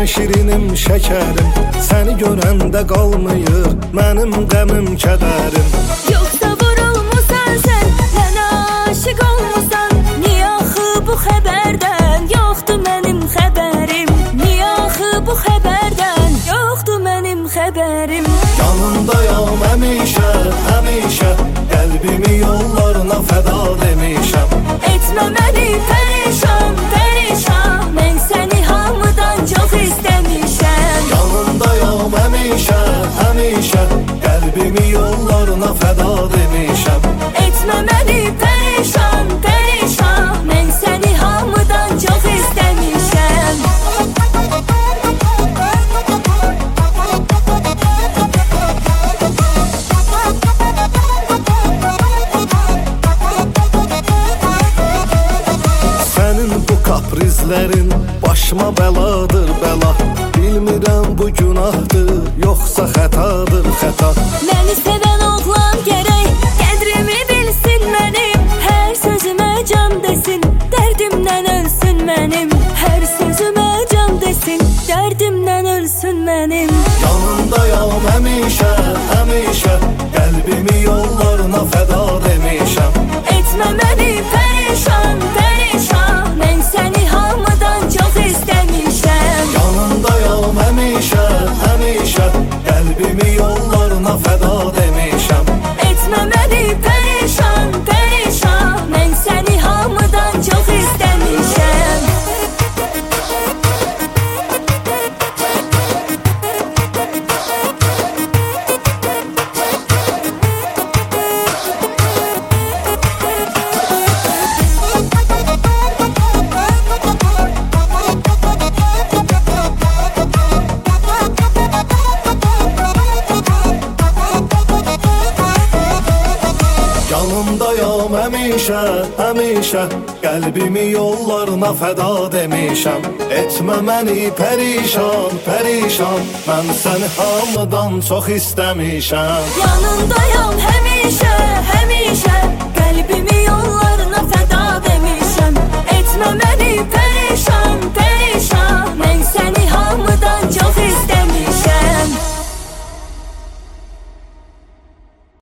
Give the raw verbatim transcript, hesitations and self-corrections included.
şirinim, şəkərim. Səni görəndə qalmayır mənim qəmim, kədərim. Yoxsa vurulmusan sən, mənə aşiq olmusan. Niyə axı bu xəbərdən yoxdur mənim xəbərim? Niyə axı bu xəbərdən yoxdur mənim xəbərim? Yanındayam həmişə, həmişə, qəlbimi yollarına fəda demişəm. Etmə məni pərişan, pərişan, mən səni hamıdan çox istəmişəm. Yanındayam həmişə, həmişə, qəlbimi yollarına fəda demişəm. Etmə məni pərişan, pərişan, mən səni hamıdan çox istəmişəm. Sənin bu kaprizlərin başıma bəladır, bəla. Bilmirəm bu günahdır, yoxsa xətadır, xəta. Məni sevən oğlan gərək qədrimi bilsin mənim. Hər sözümə can desin, dərdimdən ölsün mənim. Hər sözümə can desin, dərdimdən ölsün mənim. Yanındayam həmişə, həmişə, qəlbimi yollarına fəda demişəm. Etmə məni pərişan, pərişan, mən səni hamıdan çox istəmişəm. Yanındayam həmişə, həmişə, qəlbimi yollarına fəda demişəm. Etmə məni pərişan, pərişan, mən səni hamıdan çox istəmişəm. Yanındayam həmişə, həmişə, qəlbimi yollarına fəda demişəm. Etmə məni pərişan, pərişan, mən səni hamıdan çox istəmişəm. Yanındayam həmişə, həmişə, qəlbimi yollarına fəda demişəm. Etmə məni pərişan, pərişan, mən səni hamıdan çox